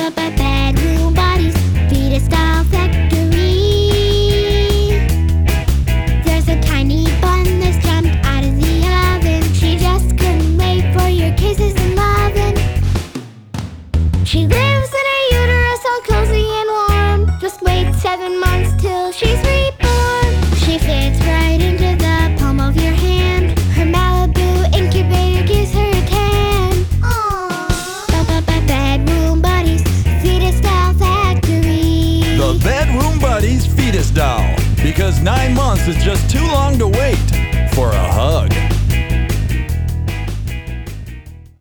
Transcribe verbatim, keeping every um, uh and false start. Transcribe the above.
Bedroom Buddies, fetus style factory. There's a tiny bun that's jumped out of the oven. She just couldn't wait for your kisses and loving. She lives in a uterus all cozy and warm. Just wait seven months till she's reborn. She fits right into the palm of your hand. Her Malibu incubator gives her a tan. Aww. Bedroom Buddies, fetus doll factory. The Bedroom Buddies fetus doll, because nine months is just too long to wait for a hug.